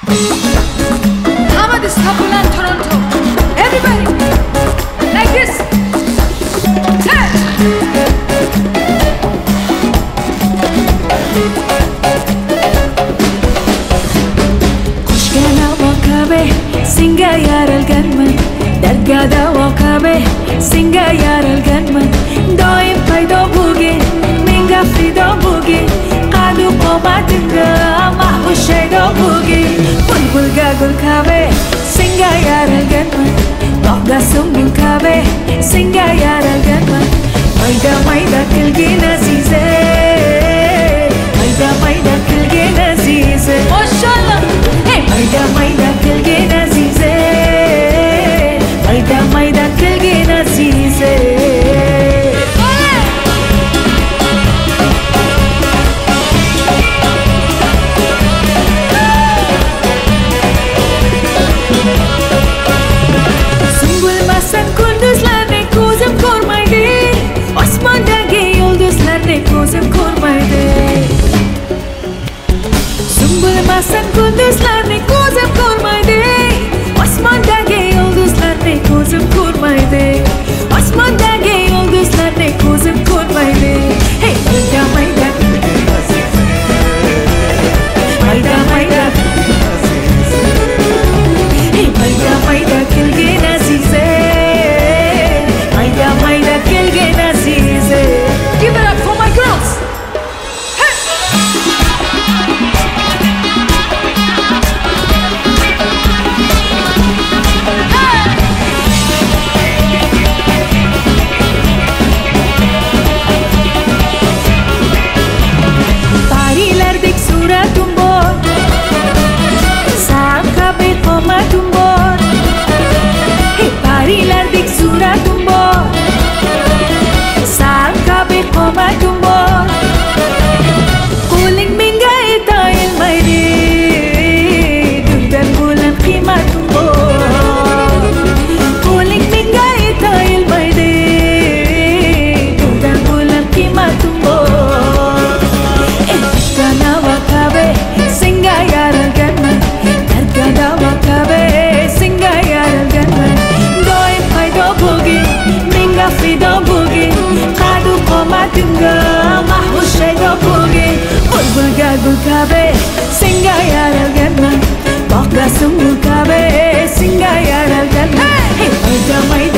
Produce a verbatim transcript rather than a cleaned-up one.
How this couple in Toronto? Everybody, like this. Touch. Kushgana wakabe, singa yaral ganman. Dargada wakabe, singa yaral ganman. Doim paido buge, minga frido buge. Qadu qomatinga, mahbushaydo buge. Bulbul gagul kabe, singa yaral ganman. Noga sumbul kabe, singa yaral ganman. Maida maida kilge nazize, maida maida kilge nazize. Mashallah, hey maida maida kilge nazize, maida maida kilge nazize. Sumbul masan kunduzlarni ko'zim ko'rmaydi, osmondagi yulduzlarni ko'zim ko'rmaydi. Sumbul masan kunduzlarni ko'zim ko'rmaydi, osmondagi yulduzlarni ko'zim ko'rmaydi. Osmondagi yulduzlarni ko'zim ko'rmaydi. Hey mayda mayda mayda mayda hey mayda mayda kilge nazize, mayda mayda kilge nazize. Give it up for my girls. Parilardek suratim bor, san kabe qomatim bor. Hey parilardek suratim bor, san kabe qomatim bor. Qo'ling menga yeta olmaydi, dundan bo'lan qiymatim bor. Qo'ling menga yeta olmaydi, dundan bo'lan qiymatim bor. Kushgana wakabe, singa yaralganman. Dargada wakabe, singa yaralganman. Doim paydo buge, menga fido buge. Qadu qomatimga mahbushaydo buge. Bulbul gagul kabe, singa yaralganman. Bog'da sumbul kabe, singa yaralganman. Hey mayda mayda